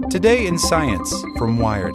Today in Science from Wired.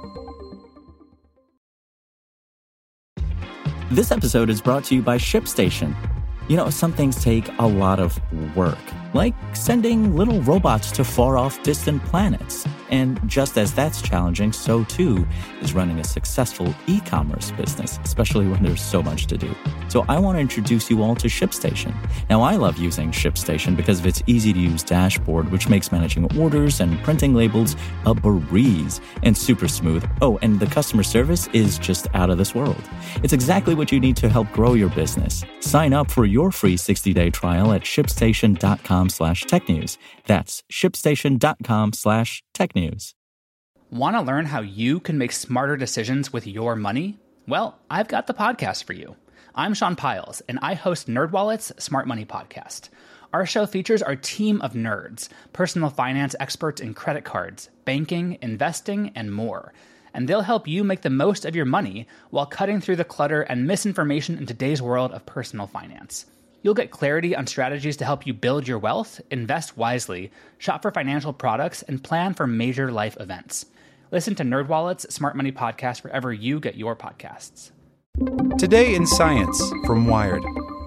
This episode is brought to you by ShipStation. You know, some things take a lot of work, like sending little robots to far-off distant planets. And just as that's challenging, so too is running a successful e-commerce business, especially when there's so much to do. So I want to introduce you all to ShipStation. Now, I love using ShipStation because of its easy-to-use dashboard, which makes managing orders and printing labels a breeze and super smooth. Oh, and the customer service is just out of this world. It's exactly what you need to help grow your business. Sign up for your free 60-day trial at shipstation.com/technews. That's shipstation.com/technews. Want to learn how you can make smarter decisions with your money? Well, I've got the podcast for you. I'm Sean Piles, and I host NerdWallet's Smart Money Podcast. Our show features our team of nerds, personal finance experts in credit cards, banking, investing, and more. And they'll help you make the most of your money while cutting through the clutter and misinformation in today's world of personal finance. You'll get clarity on strategies to help you build your wealth, invest wisely, shop for financial products, and plan for major life events. Listen to NerdWallet's Smart Money Podcast wherever you get your podcasts. Today in Science from Wired.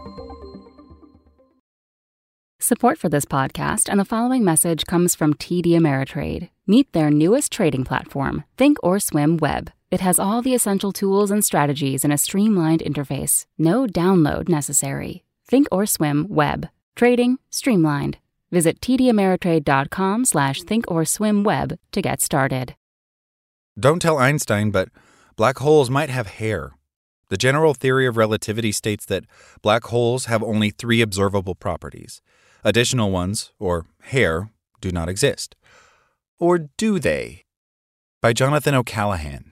Support for this podcast and the following message comes from TD Ameritrade. Meet their newest trading platform, Thinkorswim Web. It has all the essential tools and strategies in a streamlined interface. No download necessary. Thinkorswim Web. Trading streamlined. Visit tdameritrade.com/thinkorswimweb to get started. Don't tell Einstein, but black holes might have hair. The general theory of relativity states that black holes have only 3 observable properties. Additional ones, or hair, do not exist. Or do they? By Jonathan O'Callaghan.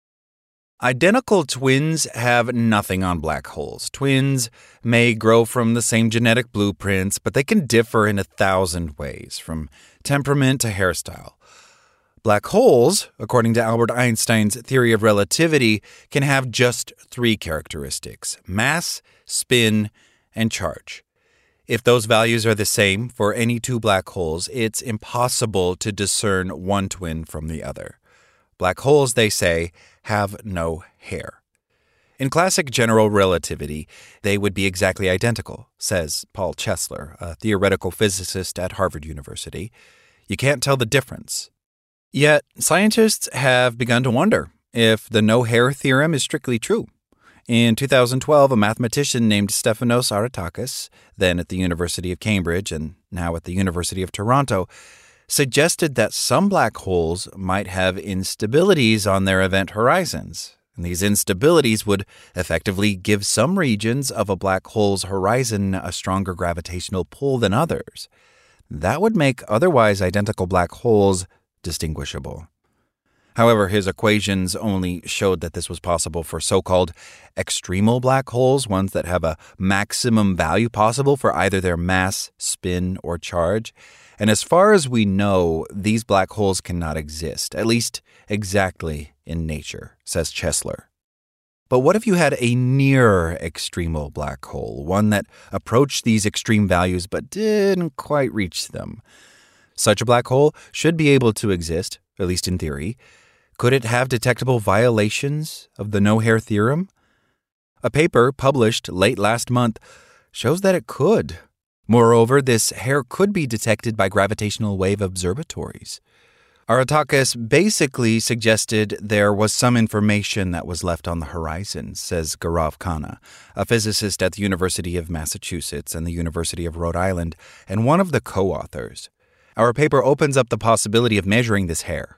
Identical twins have nothing on black holes. Twins may grow from the same genetic blueprints, but they can differ in 1,000 ways, from temperament to hairstyle. Black holes, according to Albert Einstein's theory of relativity, can have just 3 characteristics: mass, spin, and charge. If those values are the same for any 2 black holes, it's impossible to discern one twin from the other. Black holes, they say, have no hair. In classic general relativity, they would be exactly identical, says Paul Chesler, a theoretical physicist at Harvard University. You can't tell the difference. Yet, scientists have begun to wonder if the no-hair theorem is strictly true. In 2012, a mathematician named Stefanos Aratakis, then at the University of Cambridge and now at the University of Toronto, suggested that some black holes might have instabilities on their event horizons. And these instabilities would effectively give some regions of a black hole's horizon a stronger gravitational pull than others. That would make otherwise identical black holes distinguishable. However, his equations only showed that this was possible for so-called extremal black holes, ones that have a maximum value possible for either their mass, spin, or charge. And as far as we know, these black holes cannot exist, at least exactly in nature, says Chesler. But what if you had a near extremal black hole, one that approached these extreme values but didn't quite reach them? Such a black hole should be able to exist, at least in theory. Could it have detectable violations of the no-hair theorem? A paper published late last month shows that it could. Moreover, this hair could be detected by gravitational wave observatories. Aratakis basically suggested there was some information that was left on the horizon, says Gaurav Khanna, a physicist at the University of Massachusetts and the University of Rhode Island, and one of the co-authors. Our paper opens up the possibility of measuring this hair.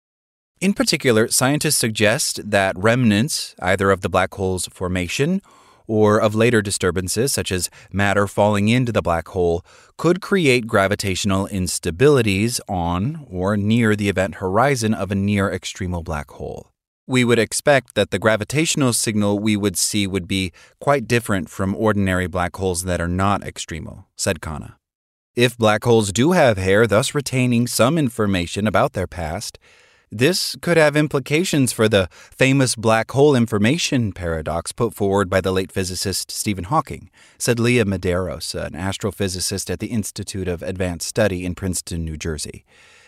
In particular, scientists suggest that remnants, either of the black hole's formation or of later disturbances, such as matter falling into the black hole, could create gravitational instabilities on or near the event horizon of a near-extremal black hole. We would expect that the gravitational signal we would see would be quite different from ordinary black holes that are not extremal, said Khanna. If black holes do have hair, thus retaining some information about their past, this could have implications for the famous black hole information paradox put forward by the late physicist Stephen Hawking, said Leah Medeiros, an astrophysicist at the Institute of Advanced Study in Princeton, New Jersey.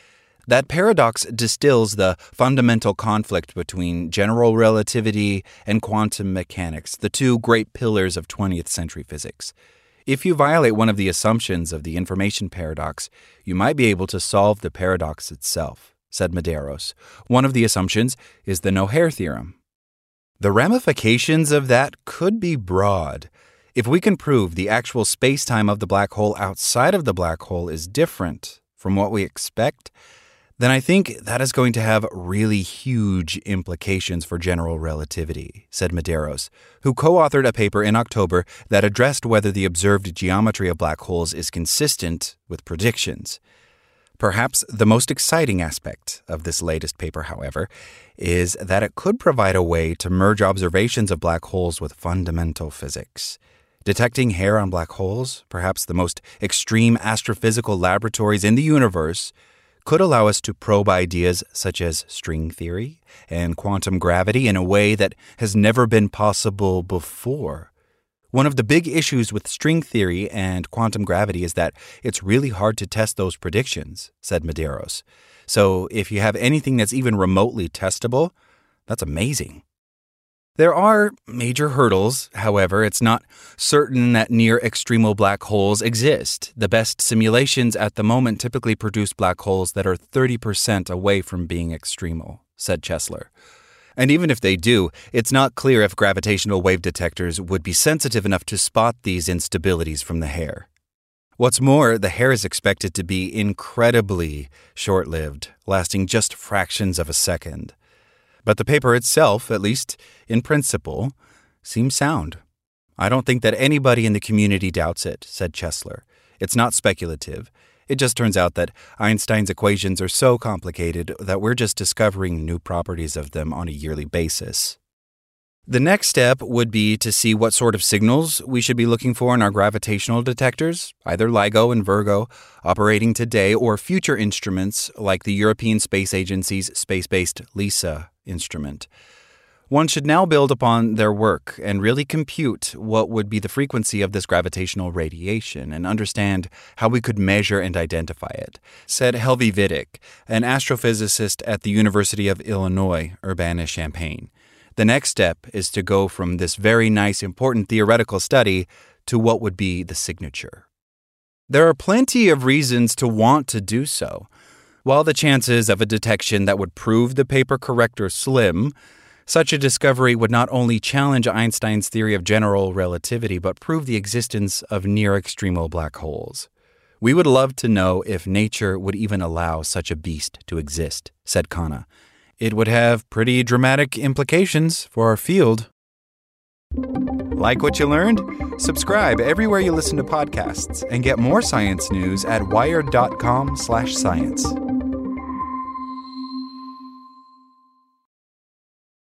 That paradox distills the fundamental conflict between general relativity and quantum mechanics, the two great pillars of 20th century physics. If you violate one of the assumptions of the information paradox, you might be able to solve the paradox itself, said Medeiros. One of the assumptions is the no-hair theorem. The ramifications of that could be broad. If we can prove the actual space-time of the black hole outside of the black hole is different from what we expect, then I think that is going to have really huge implications for general relativity, said Medeiros, who co-authored a paper in October that addressed whether the observed geometry of black holes is consistent with predictions. Perhaps the most exciting aspect of this latest paper, however, is that it could provide a way to merge observations of black holes with fundamental physics. Detecting hair on black holes, perhaps the most extreme astrophysical laboratories in the universe, could allow us to probe ideas such as string theory and quantum gravity in a way that has never been possible before. One of the big issues with string theory and quantum gravity is that it's really hard to test those predictions, said Medeiros. So if you have anything that's even remotely testable, that's amazing. There are major hurdles. However, it's not certain that near-extremal black holes exist. The best simulations at the moment typically produce black holes that are 30% away from being extremal, said Chesler. And even if they do, it's not clear if gravitational wave detectors would be sensitive enough to spot these instabilities from the hair. What's more, the hair is expected to be incredibly short-lived, lasting just fractions of a second. But the paper itself, at least in principle, seems sound. I don't think that anybody in the community doubts it, said Chesler. It's not speculative. It just turns out that Einstein's equations are so complicated that we're just discovering new properties of them on a yearly basis. The next step would be to see what sort of signals we should be looking for in our gravitational detectors, either LIGO and Virgo, operating today, or future instruments like the European Space Agency's space-based LISA instrument. One should now build upon their work and really compute what would be the frequency of this gravitational radiation and understand how we could measure and identify it, said Helvi Vidic, an astrophysicist at the University of Illinois, Urbana-Champaign. The next step is to go from this very nice, important theoretical study to what would be the signature. There are plenty of reasons to want to do so. While the chances of a detection that would prove the paper correct are slim, such a discovery would not only challenge Einstein's theory of general relativity, but prove the existence of near-extremal black holes. We would love to know if nature would even allow such a beast to exist, said Khanna. It would have pretty dramatic implications for our field. Like what you learned? Subscribe everywhere you listen to podcasts and get more science news at wired.com/science.